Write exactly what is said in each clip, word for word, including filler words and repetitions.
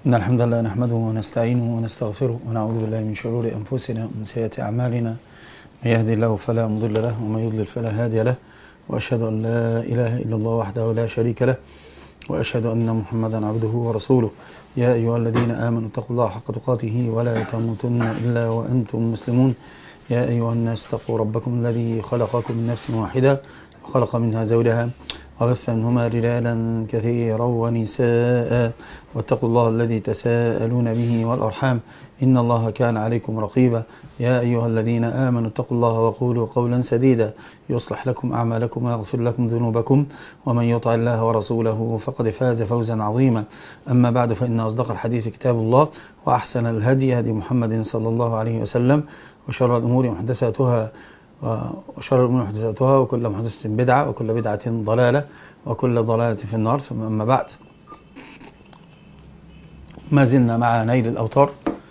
إن الحمد لله نحمده ونستعينه ونستغفره ونعوذ بالله من شرور أنفسنا ومن سيئات أعمالنا. من يهدي الله فلا مضل له ومن يضلل فلا هادي له، وأشهد أن لا إله إلا الله وحده لا شريك له، وأشهد أن محمدا عبده ورسوله. يا أيها الذين آمنوا اتقوا الله حق تقاته ولا تموتن إلا وأنتم مسلمون. يا أيها الناس اتقوا ربكم الذي خلقكم من نفس واحدة وخلق منها زوجها وبث منهما رجالا كثيرا ونساء، واتقوا الله الذي تساءلون به والأرحام إن الله كان عليكم رقيبا. يا أيها الذين آمنوا اتقوا الله وقولوا قولا سديدا يصلح لكم أعمالكم ويغفر لكم ذنوبكم، ومن يطع الله ورسوله فقد فاز فوزا عظيما. أما بعد، فإن أصدق الحديث كتاب الله، وأحسن الهدي هدي محمد صلى الله عليه وسلم، وشر الأمور محدثاتها وشر الأمور محدثاتها وكل محدثة بدعة وكل بدعة ضلالة وكل ضلالة في النار. ثم أما بعد، ما زلنا مع نيل الأوطار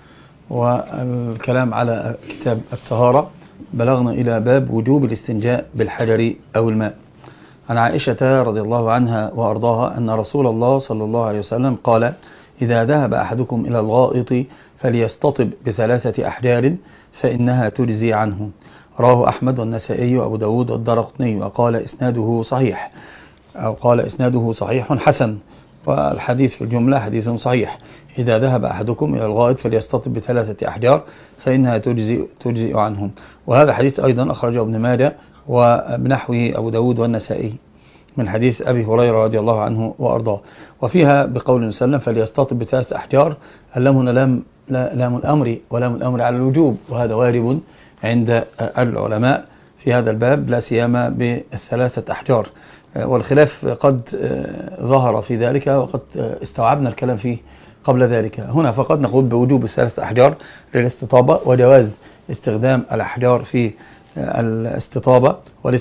والكلام على كتاب الطهارة. بلغنا إلى باب وجوب الاستنجاء بالحجر أو الماء. عن عائشة رضي الله عنها وأرضاها أن رسول الله صلى الله عليه وسلم قال: إذا ذهب أحدكم إلى الغائط فليستطب بثلاثة أحجار فإنها تجزي عنه. رواه أحمد والنسائي وأبو داود والدارقطني، وقال إسناده صحيح أو قال إسناده صحيح حسن، والحديث في الجملة حديث صحيح. إذا ذهب أحدكم إلى الغائط فليستطب بثلاثة أحجار فإنها تجزئ, تجزئ عنهم. وهذا حديث أيضا أخرجه ابن ماجه وبنحوه أبو داود والنسائي من حديث أبي هريرة رضي الله عنه وأرضاه. وفيها بقول النبي صلى الله عليه وسلم فليستطب بثلاثة أحجار، اللام هنا لام لام الأمر ولام الأمر على الوجوب، وهذا وارد عند العلماء في هذا الباب، لا سيما بالثلاثة أحجار. والخلاف قد ظهر في ذلك وقد استوعبنا الكلام فيه قبل ذلك. هنا فقط نقول بوجوب الثلاثة أحجار للاستطابة، وجواز استخدام الأحجار في الاستطابة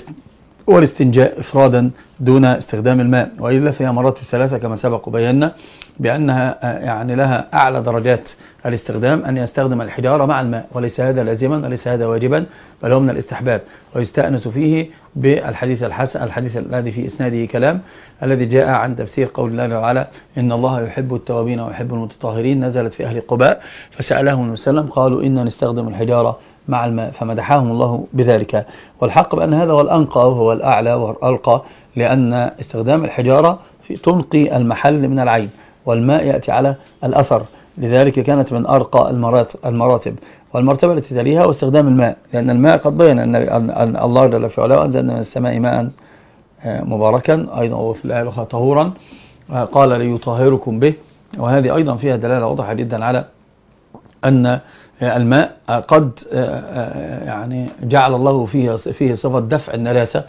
والاستنجاء إفرادا دون استخدام الماء، وإلا فيها مرات ثلاثة كما سبق وبينا بأنها يعني لها أعلى درجات الاستخدام أن يستخدم الحجارة مع الماء، وليس هذا لازما وليس هذا واجبا، بل هو من الاستحباب. ويستأنس فيه بالحديث الحسن الحديث الذي في إسناده كلام، الذي جاء عن تفسير قول الله تعالى: إن الله يحب التوابين ويحب المتطهرين، نزلت في أهل قباء فسألهم النبي صلى الله عليه وسلم قالوا إنا نستخدم الحجارة مع الماء، فمدحهم الله بذلك. والحق بأن هذا هو الأنقى وهو الأعلى والألقى، لأن استخدام الحجارة في تنقي المحل من العين، والماء يأتي على الأثر، لذلك كانت من أرقى المراتب. والمرتبة التي تليها واستخدام الماء، لأن الماء قد بين أن الله جل في علاه أنزلنا من السماء ماء مباركا أيضا وفي الآية الأخرى طهورا، قال ليطهركم به. وهذه أيضا فيها دلالة واضحة جدا على أن الماء قد يعني جعل الله فيه فيه صفة دفع النجاسة،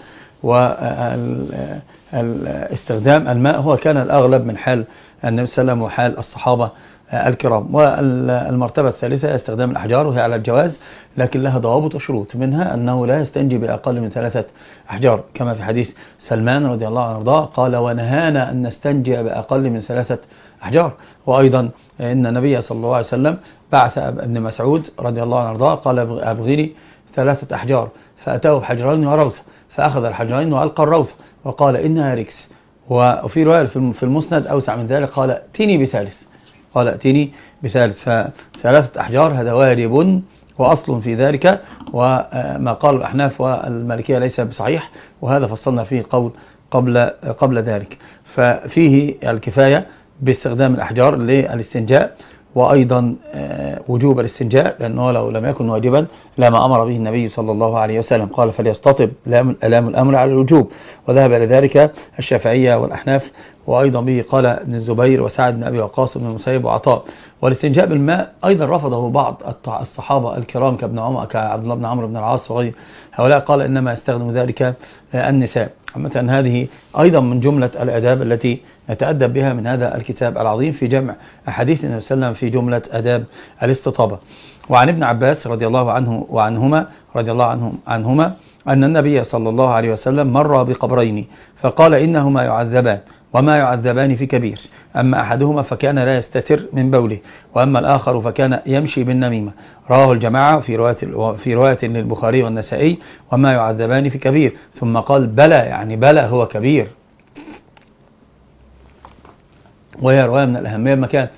واستخدام الماء هو كان الأغلب من حال النبي صلى الله عليه وسلم وحال الصحابة الكرام. والمرتبة الثالثة استخدام الأحجار، وهي على الجواز لكن لها ضوابط وشروط، منها أنه لا يستنجي بأقل من ثلاثة أحجار، كما في حديث سلمان رضي الله عنه وارضاه قال: ونهانا أن نستنجي بأقل من ثلاثة أحجار. وأيضا إن النبي صلى الله عليه وسلم بعث ابن مسعود رضي الله عنه وارضاه قال: أبغني ثلاثة أحجار، فأتاه بحجرين وروثة، فأخذ الحجرين وألقى الروثة وقال: إنها ركس. وفي رواية في المسند أوسع من ذلك قال: ائتني بثالث قال ائتني بثالث فثلاثة أحجار هذا وارب وأصل في ذلك، وما قال الأحناف والمالكية ليس بصحيح، وهذا فصلنا فيه قول قبل قبل ذلك. ففيه الكفاية باستخدام الأحجار للاستنجاء، وأيضا وجوب الاستنجاء، لأنه لو لم يكن واجبا لما أمر به النبي صلى الله عليه وسلم، قال: فليستطب، لام الأمر على الوجوب، وذهب إلى ذلك الشافعية والأحناف، وأيضا به قال ابن الزبير وسعد بن أبي وقاص بن المسيب وعطاء. والاستنجاء بالماء أيضا رفضه بعض الصحابة الكرام كابن عمر كعبد الله بن عمرو بن العاص وغير هؤلاء، قال: إنما يستخدم ذلك النساء. عامة هذه أيضا من جملة الآداب التي نتأدب بها من هذا الكتاب العظيم في جمع أحاديث النبي صلى الله عليه وسلم في جملة آداب الاستطابة. وعن ابن عباس رضي الله عنه وعنهما رضي الله عنهم عنهما أن النبي صلى الله عليه وسلم مر بقبرين فقال: إنهما يعذبان وما يعذبان في كبير، أما أحدهما فكان لا يستتر من بوله، وأما الآخر فكان يمشي بالنميمة. رواه الجماعة في رواية في رواية للبخاري والنسائي: وما يعذبان في كبير، ثم قال: بلى، يعني بلى هو كبير. وهي رواية من الأهمية بمكان.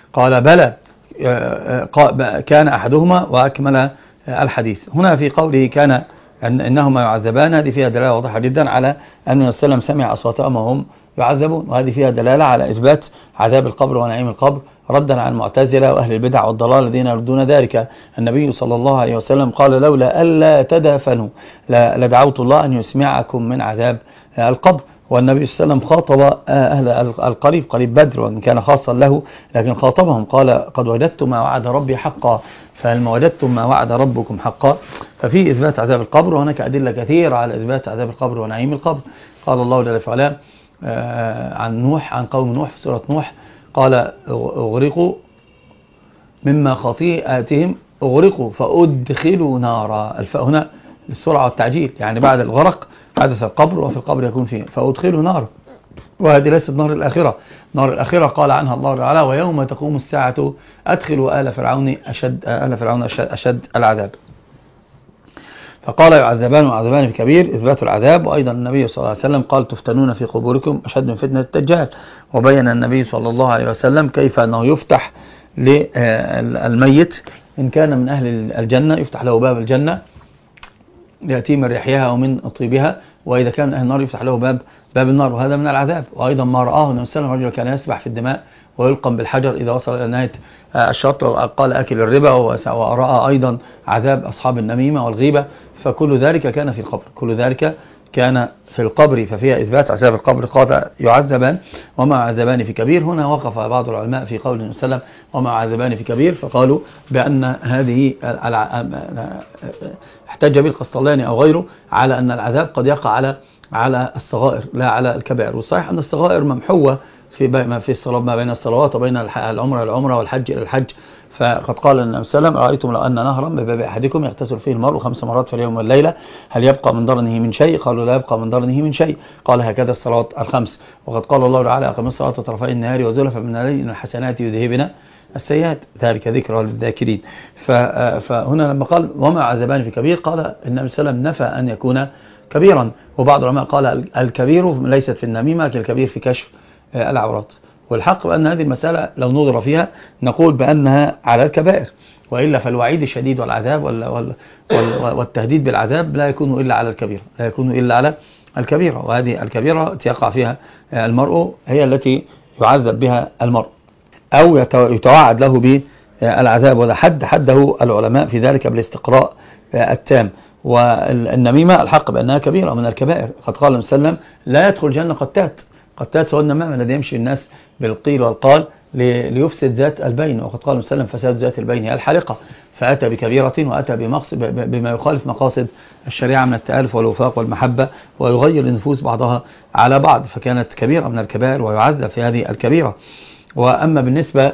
قال بلى كان أحدهما وأكمل الحديث. هنا في قوله كان أن إنهما يعذبان، هذه فيها دلالة واضحة جدا على أن النبي صلى الله عليه وسلم سمع أصواتهم وهم يعذبون، وهذه فيها دلالة على إثبات عذاب القبر ونعيم القبر ردا على المعتزلة وأهل البدع والضلال الذين يردون ذلك. النبي صلى الله عليه وسلم قال لولا ألا تدافنوا لدعوت الله أن يسمعكم من عذاب القبر. والنبي صلى الله عليه وسلم خاطب أهل القريب قريب بدر وإن كان خاصا له، لكن خاطبهم قال قد وجدت ما وعد ربي حقا فهل ما وجدتم ما وعد ربكم حقا. ففي إثبات عذاب القبر، وهناك أدلة كثيرة على إثبات عذاب القبر ونعيم القبر. قال الله جل وعلا عن نوح، عن قوم نوح في سورة نوح، قال أغرقوا مما خطيئاتهم أغرقوا فأدخلوا نارا. الفاء هنا السرعة والتعجيل، يعني بعد الغرق حدث القبر وفي القبر يكون فيه فأدخلوا نارا، وهذه ليست نار الآخرة. نار الآخرة قال عنها الله تعالى ويوم تقوم الساعة أدخلوا آل فرعون أشد آل فرعون أشد, أشد العذاب. فقال يعذبان وعذبان بكبير إثبات العذاب. وأيضا النبي صلى الله عليه وسلم قال تفتنون في قبوركم أشد من فتنة الدجال. وبين النبي صلى الله عليه وسلم كيف أنه يفتح للميت إن كان من أهل الجنة يفتح له باب الجنة يأتي من ريحها ومن طيبها، وإذا كان من أهل النار يفتح له باب باب النار، وهذا من العذاب. وأيضا ما رآه النبي صلى الله عليه وسلم رجل كان يسبح في الدماء ويلقم بالحجر إذا وصل إلى نهاية الشط، وقال أكل الربا، ورأى أيضا عذاب أصحاب النميمة والغيبة. فكل ذلك كان في القبر، كل ذلك كان في القبر، ففيها إثبات عذاب القبر. قال يعذبان وما عذبان في كبير. هنا وقف بعض العلماء في قول النبي صلى الله عليه وسلم وما عذبان في كبير، فقالوا بأن هذه احتج به القسطلاني أو غيره على أن العذاب قد يقع على على الصغائر لا على الكبائر. والصحيح أن الصغائر ممحوة في ما في الصلاة ما بين الصلوات وبين العمرة العمرة والحج إلى الحج. فقد قال النبي صلى الله عليه وسلم رأيتم لو أن نهرا بباب أحدكم يغتسل فيه المرء خمس مرات في اليوم والليلة هل يبقى من درنه من شيء؟ قالوا لا يبقى من درنه من شيء. قال هكذا الصلاة الخمس. وقد قال الله تعالى أقم الصلاة طرفي النهار وزلفا من الليل إن الحسنات يذهبن السيئات ذلك ذكرى للذاكرين. فهنا لما قال وما عذبان في كبير قال النبي صلى الله عليه وسلم نفى أن يكون كبيرا. وبعض العلماء قال الكبير ليست في النميمة لكن الكبير في كشف العورات. والحق بأن هذه المسألة لو نظر فيها نقول بأنها على الكبائر، وإلا فالوعيد الشديد والعذاب والتهديد بالعذاب لا يكون إلا على الكبيرة، لا يكون إلا على الكبيرة. وهذه الكبيرة يقع فيها المرء هي التي يعذب بها المرء أو يتوعد له بالعذاب. ولا حد حده العلماء في ذلك بالاستقراء التام. والنميمة الحق بأنها كبيرة من الكبائر. قد قال النبي صلى الله عليه وسلم لا يدخل الجنة قتات. قتات هو النمام الذي يمشي الناس بالقيل والقال ليفسد ذات البين. وقد قال النبي صلى الله عليه وسلم فساد ذات البين هي الحلقة. فأتى بكبيرة وأتى بمقصد بما يخالف مقاصد الشريعة من التآلف والوفاق والمحبة ويغير النفوس بعضها على بعض، فكانت كبيرة من الكبائر ويعذب في هذه الكبيرة. وأما بالنسبة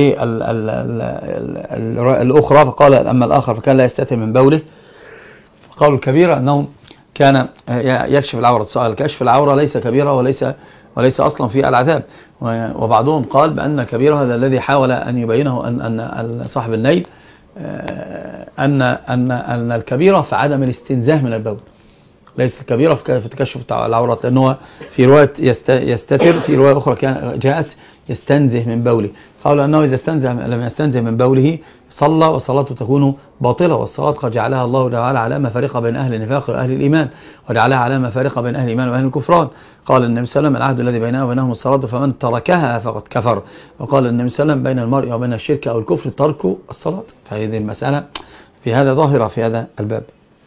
للأخرى فقال أما الآخر فكان لا يستتر من بوله. قالوا الكبيرة أنه كان يكشف العورة. سؤال كشف العورة ليس كبيرة وليس وليس أصلا في العذاب. وبعضهم قال بأن كبيرة هذا الذي حاول أن يبينه أن أن صاحب النيل أن أن أن الكبيرة في عدم الاستنزاه من البول، ليس الكبيرة في تكشف العورات، لأنه في رواية يستتر، في رواية أخرى جاءت يستنزه من بوله. قالوا أنه إذا استنزه لم يستنزه من بوله صلى وصلاته تكون باطلة. والصلاة قد جعلها الله تعالى علامة فارقة بين أهل النفاق وأهل الإيمان، وجعلها علامة فارقة بين أهل الإيمان وأهل الكفران. قال النبي صلى الله عليه وسلم العهد الذي بيننا وبينهم الصلاة فمن تركها فقد كفر. وقال النبي صلى الله عليه وسلم بين المرء وبين الشرك أو الكفر ترك الصلاة. فهذه المسألة في هذا ظاهرة في هذا الباب.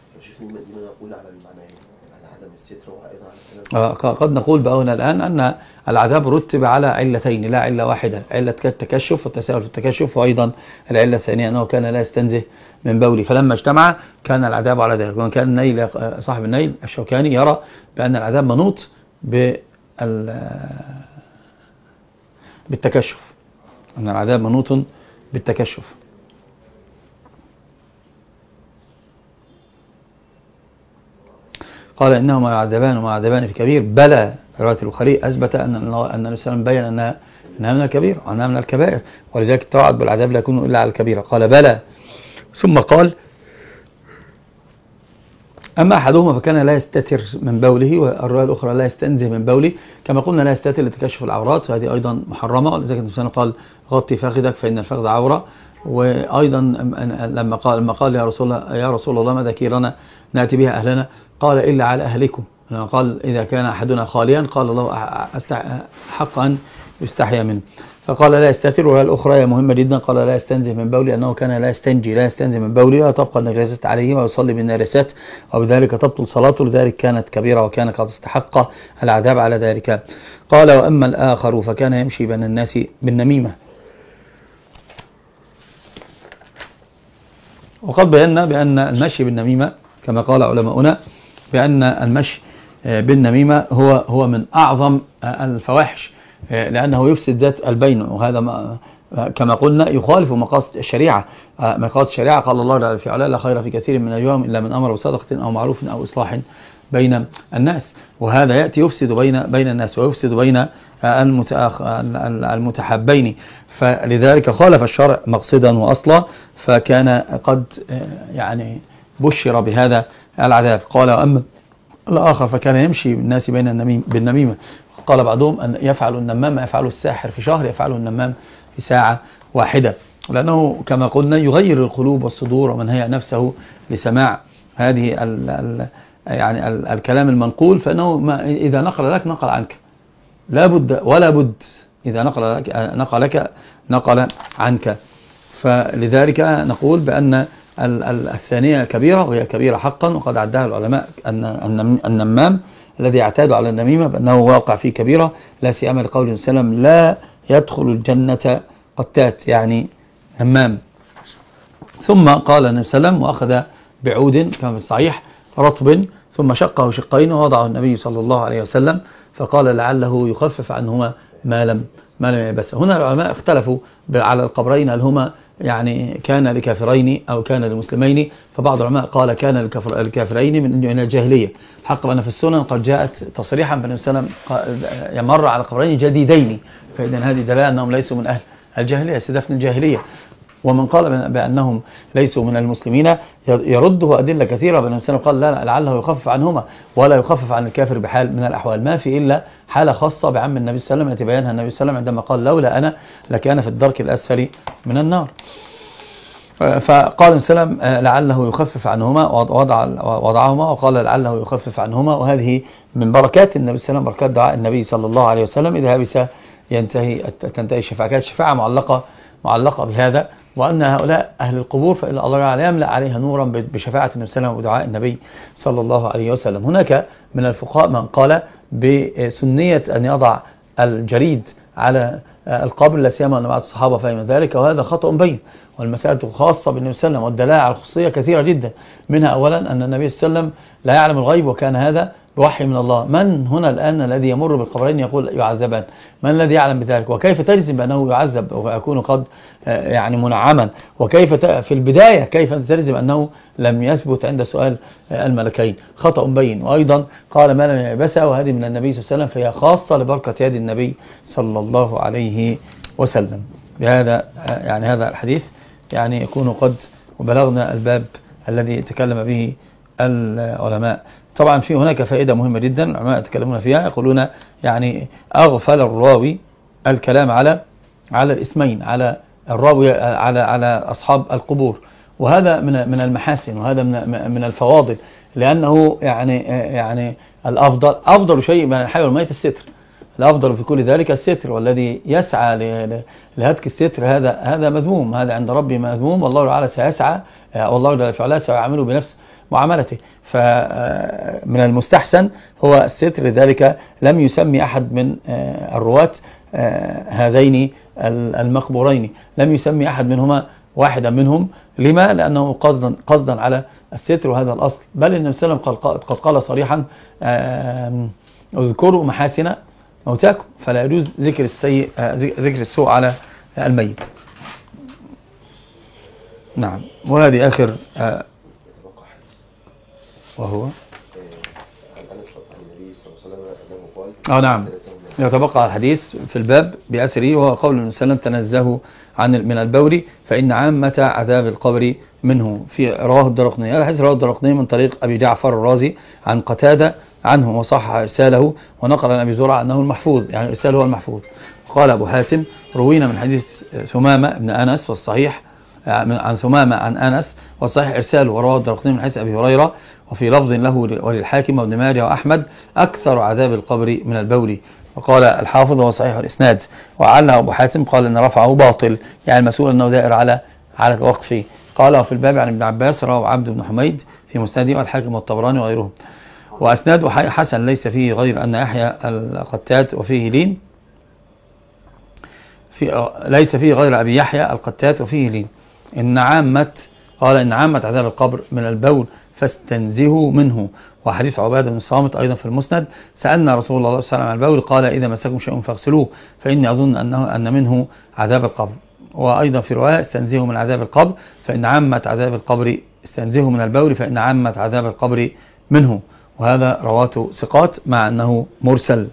قد نقول بقولنا الآن أن العذاب رتب على علتين لا علة واحدة، علة التكشف والتساهل في التكشف، وأيضا العلة الثانية أنه كان لا يستنزه من بوله، فلما اجتمع كان العذاب على ذلك. وكان كان النيل صاحب النيل الشوكاني يرى بأن العذاب منوط بالتكشف، أن العذاب منوط بالتكشف. قال إنهما يعذبان وما يعذبان في كبير. بلى رواية البخاري أثبت أن النبي صلى الله عليه وسلم بين أنها أنها من الكبير وأنها من الكبائر، ولذلك التوعد بالعذاب لا يكون إلا على الكبيرة. قال بلى، ثم قال أما أحدهما فكان لا يستتر من بوله، والرواية الأخرى لا يستنزه من بوله. كما قلنا لا يستتر لتكشف العورات، وهذه أيضا محرمة، ولذلك النبي قال غطي فخذك فإن الفخذ عورة. وأيضا لما قال لما قال يا رسول الله يا رسول الله ماذا كيرنا نأتي بها أهلنا؟ قال إلا على أهلكم. قال إذا كان أحدنا خاليا قال الله حق أن يستحيا منه. فقال لا يستتر. وهي الأخرى هي مهمة جدا، قال لا يستنزه من بولي، أنه كان لا يستنجي لا يستنزه من بولي وتبقى النجاسات عليه ويصلي بالنجاسات وبذلك تبطل صلاته، لذلك كانت كبيرة وكان قد استحق العذاب على ذلك. قال وأما الآخر فكان يمشي بين الناس بالنميمة. وقد بينا بأن المشي بالنميمة كما قال علماؤنا بأن المشي بالنميمة هو هو من أعظم الفواحش، لأنه يفسد ذات البين، وهذا ما كما قلنا يخالف مقاصد الشريعة. مقاصد الشريعة قال الله تعالى في علاه لا خير في كثير من اليوم إلا من أمر بصدقة أو معروف أو إصلاح بين الناس. وهذا يأتي يفسد بين بين الناس ويفسد بين المتحابين، فلذلك خالف الشرع مقصدا وأصلا، فكان قد يعني بشر بهذا العذاب. قال وأما الآخر فكان يمشي الناس بين النميم بالنميمة. قال بعضهم أن يفعل النمام ما يفعله الساحر في شهر يفعله النمام في ساعة واحدة، لأنه كما قلنا يغير القلوب والصدور ومن هيأ نفسه لسماع هذه ال ال يعني ال الكلام المنقول، فإنه ما إذا نقل لك نقل عنك لا بد ولا بد، إذا نقل لك نقل لك نقل عنك. فلذلك نقول بأن الثانية كبيرة، وهي كبيرة حقا، وقد عدها العلماء أن النمام الذي يعتاد على النميمة بأنه واقع فيه كبيرة، لا سيما لقوله وسلم لا يدخل الجنة قتات، يعني نمام. ثم قال النبي صلى الله عليه وسلم وأخذ بعود كما في الصحيح رطب ثم شقه شقين ووضعه النبي صلى الله عليه وسلم، فقال لعله يخفف عنهما ما لم ما لم يبس. هنا العلماء اختلفوا على القبرين هل هما يعني كان لكافرين أو كان للمسلمين، فبعض العلماء قال كان للكافرين من الجاهلية. الحق بأن في السنن قد جاءت تصريحا بأن السلام يمر على قبرين جديدين، فإذن هذه دلالة أنهم ليسوا من أهل الجاهلية سدفن الجاهلية. ومن قال بأنهم ليسوا من المسلمين يرده أدلة كثيرة، بأن السلام قال لا لعله يخفف عنهما ولا يخفف عن الكافر بحال من الأحوال، ما في إلا حالة خاصة بعم النبي صلى الله عليه وسلم التي بيانها النبي صلى الله عليه وسلم عندما قال لولا أنا لكان في الدرك الأسفل من النار. فقال السلام لعله يخفف عنهما وضع وضعهما، وقال لعله يخفف عنهما، وهذه من بركات النبي صلى الله عليه وسلم، بركات دعاء النبي صلى الله عليه وسلم. إذا هبس ينتهي تنتهي الشفاعة. كانت الشفاعة معلقة معلقة بهذا، وأن هؤلاء أهل القبور فإن الله تعالى يملأ عليها نورا بشفاعة النبي صلى الله عليه وسلم ودعاء النبي صلى الله عليه وسلم. هناك من الفقهاء من قال بسنية أن يضع الجريد على القبر، لا سيما أن بعض الصحابة فهم ذلك، وهذا خطأ بين، والمسألة خاصة بالنبي صلى الله عليه وسلم، والدلالة على الخصوصية كثيرة جدا، منها أولا أن النبي صلى الله عليه وسلم لا يعلم الغيب، وكان هذا بوحي من الله. من هنا الآن الذي يمر بالقبرين يقول يعذبان؟ من الذي يعلم بذلك؟ وكيف تجزم بأنه يعذب ويكون قد يعني منعما؟ وكيف في البداية كيف تجزم أنه لم يثبت عند سؤال الملكين؟ خطأ بين. وأيضا قال ما لم يبسها، وهذه من النبي صلى الله عليه وسلم، فهي خاصة لبركة يد النبي صلى الله عليه وسلم. بهذا يعني هذا الحديث يعني يكون قد وبلغنا الباب الذي تكلم به العلماء. طبعا في هناك فائدة مهمة جدا العلماء يتكلمون فيها، يقولون يعني أغفل الراوي الكلام على على الاسمين، على الراوي على على أصحاب القبور، وهذا من من المحاسن، وهذا من من الفواضل، لأنه يعني يعني الأفضل أفضل شيء من الحي والميت الستر، الأفضل في كل ذلك الستر، والذي يسعى لهتك الستر هذا هذا مذموم، هذا عند ربي مذموم، والله تعالى سيسعى والله جل وعلا سيعامله بنفس معاملته. فمن المستحسن هو الستر، لذلك لم يسمي أحد من الرواة هذين المقبورين، لم يسمي أحد منهما واحدا منهم. لما؟ لأنه قصدا قصدا على الستر، وهذا الأصل. بل النبي صلى الله عليه وسلم قد قال صريحا اذكروا محاسن موتاكم، فلا يجوز ذكر السيء ذكر السوء على الميت. نعم. وهذه آخر وهو اه نعم يتبقى الحديث في الباب بأسره، وهو قول النبي صلى الله عليه وسلم تنزهوا عن من البول فإن عامة عذاب القبر منه. في رواه الدرقطني، هذا الحديث رواه الدرقطني من طريق أبي جعفر الرازي عن قتادة عنه وصحح إرساله، ونقل عن أبي زرعة أنه المحفوظ، يعني إرساله هو المحفوظ. قال أبو حاتم روينا من حديث ثمامة بن أنس والصحيح عن ثمامة عن أنس والصحيح إرساله، ورواه الدرقطني من حديث أبي هريرة، وفي لفظ له وللحاكم وابن ماجه وأحمد أكثر عذاب القبر من البول. وقال الحافظ هو صحيح الإسناد. وعلّه أبو حاتم قال إن رفعه باطل، يعني المسؤول أنه دائر على على وقفه. قال في الباب عن ابن عباس رواه عبد بن حميد في مسنده والحاكم والطبراني وغيرهم، وأسناده حسن ليس فيه غير أن يحيى القتات وفيه لين، في ليس فيه غير أبي يحيى القتات وفيه لين. إن عامة قال إن عامة عذاب القبر من البول فاستنزهوا منه. وحديث عبادة بن الصامت أيضا في المسند سألنا رسول الله صلى الله عليه وسلم عن البول قال إذا مسكم شيء فاغسلوه فإني أظن أنه أن منه عذاب القبر. وأيضا في رواية استنزهوا من عذاب القبر فإن عامة عذاب القبر، استنزهوا من البول فإن عامة عذاب القبر منه. وهذا رواته ثقات مع أنه مرسل.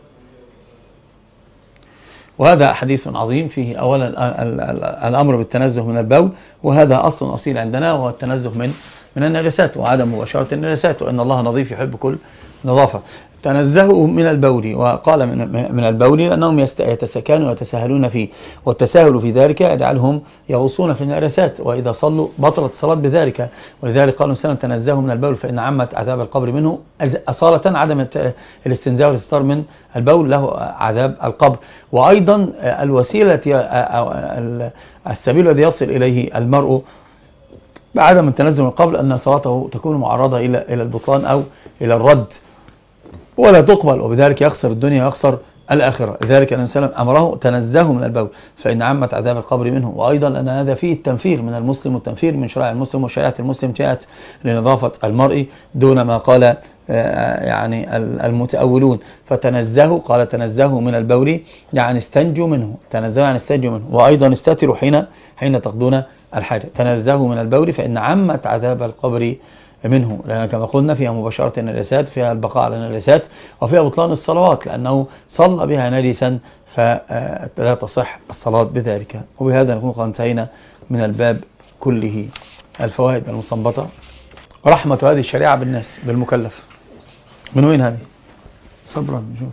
وهذا حديث عظيم فيه أولا الأمر بالتنزه من البول، وهذا أصل أصيل عندنا، وهو التنزه من من النجاسات وعدم مباشرة النجاسات، وإن الله نظيف يحب كل نظافة. تنزهوا من البول، وقال من من البول لأنهم يتسكنون ويتساهلون فيه، والتساهل في ذلك يجعلهم يغوصون في النجاسات، وإذا صلوا بطلت الصلاة بذلك. ولذلك قالوا سنة تنزهوا من البول فإن عامة عذاب القبر منه، أصالة عدم الاستنزاء والاستتار من البول له عذاب القبر. وأيضا الوسيلة السبيل الذي يصل إليه المرء بعدم التنزه من القبر أن صلاته تكون معرضة إلى إلى البطلان أو إلى الرد ولا تقبل، وبذلك يخسر الدنيا ويخسر الآخرة. لذلك النبي صلى الله عليه وسلم أمره تنزهوا من البول فإن عامة عذاب القبر منه. وأيضا أن هذا فيه التنفير من المسلم والتنفير من شرائع المسلم، وشريعة المسلم جاءت لنظافة المرء دون ما قال يعني المتأولون. فتنزهوا قال تنزهوا من البول يعني استنجوا منه، تنزهوا يعني استنجوا منه. وأيضا استتروا حين حين تقضون الحاجة. تنزهوا من البول فإن عامة عذاب القبر منه، لأن كما قلنا فيها مباشرة النجاسات، فيها البقاء على النجاسات، وفيها بطلان الصلوات لأنه صلى بها نجسا فلا تصح الصلاة بذلك. وبهذا نكون قد انتهينا من الباب كله. الفوائد المستنبطة: رحمة هذه الشريعة بالناس بالمكلف. من وين هذه؟ صبرا نشوف.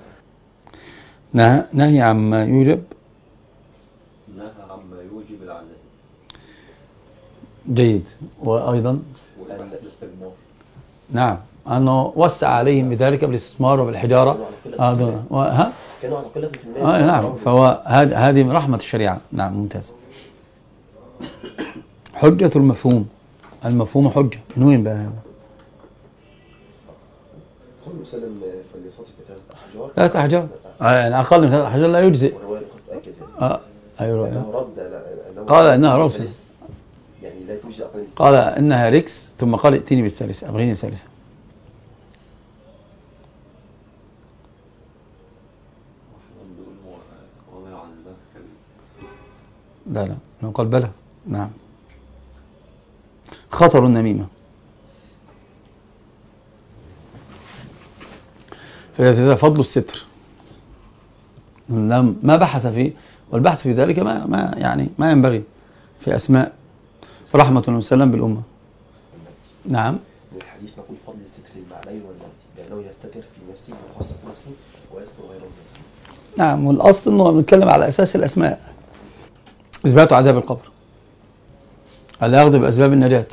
نهي عما يوجب نهى عما يوجب العذاب. جيد. وأيضا الاستجمار. نعم، أنه وسع عليهم بذلك بالاستثمار وبالحجارة. آه ها؟ كانوا على قلة في المال. آه نعم، فهو هذه من رحمة الشريعة. نعم ممتاز. حجة المفهوم، المفهوم حجة. من وين بقى هذا؟ قول مسلم فليصطف بثلاث أحجار. ثلاث أحجار يعني أقل من ثلاث أحجار لا يجزئ. آه أيوة. قال إنها روسة، يعني لا توجد أقل. قال إنها ركس، ثم قال ائتني بالثالثة، أبغيني الثالثة. لا لا قال بلى. نعم. خطر النميمة، فهذا فضل الستر ما بحث فيه، والبحث في ذلك ما, ما يعني ما ينبغي في أسماء رحمة الله وسلم بالأمة. نعم. الحديث نقول فضل الستر المعنوي والمادي، لأنه يستتر في نفسه وخاصة نفسه ويستر غير الناس. نعم. والأصل أنه بنتكلم على أساس الأسماء، إثبات عذاب القبر، الأخذ بأسباب النجاة.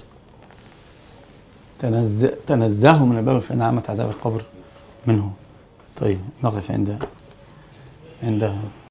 تنزهوا من الباب فإن عامة عذاب القبر منه. طيب نقف عند عند